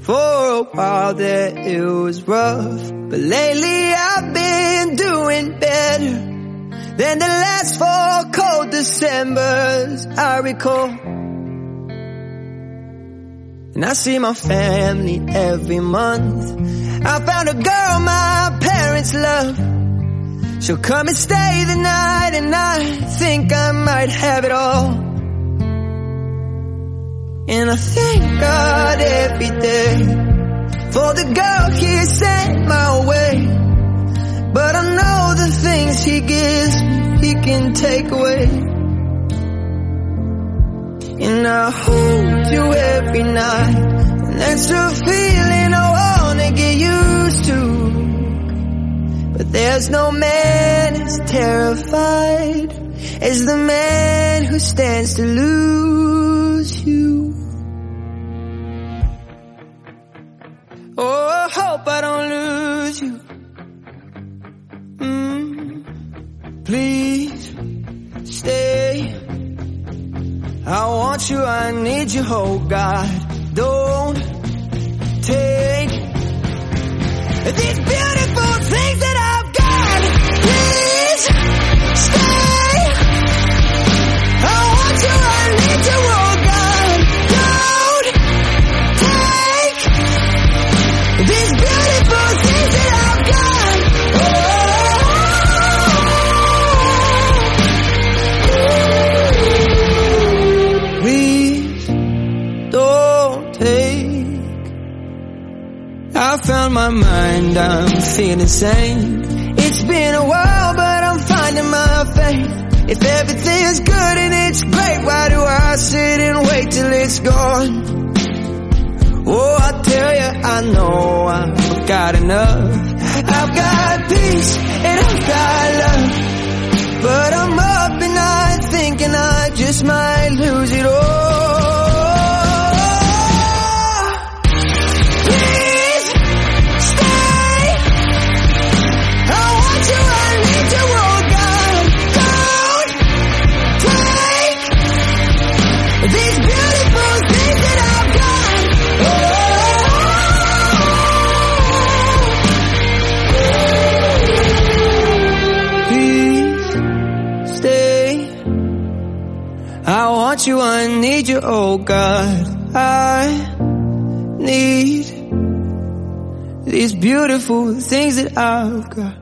For a while there it was rough, but lately I've been doing better than the last 4 cold Decembers I recall. And I see my family every month. I found a girl my parents love. She'll come and stay the night, and I think I might have it all. And I thank God every day for the girl He sent my way. But I know the things He gives me, He can take away. And I hold you every night, and that's a feeling I wanna get used to. But there's no man as terrified as the man who stands to lose you. Oh, I hope I don't lose you. Please stay. I want you, I need you, oh God. Don't take these beautiful things that I've got. Please stay. I want you, I need you, oh God. Don't take these beautiful things that I've got. Please don't take. I found my mind, I'm feeling sane. It's been a while, but I'm finding my faith. If everything's good and it's great, why do I sit and wait till it's gone? Oh, I tell you, I know I've got enough. I've got peace and I've got love, but I'm up at night thinking I just might lose it all. I want you, I need you, oh God. I need these beautiful things that I've got.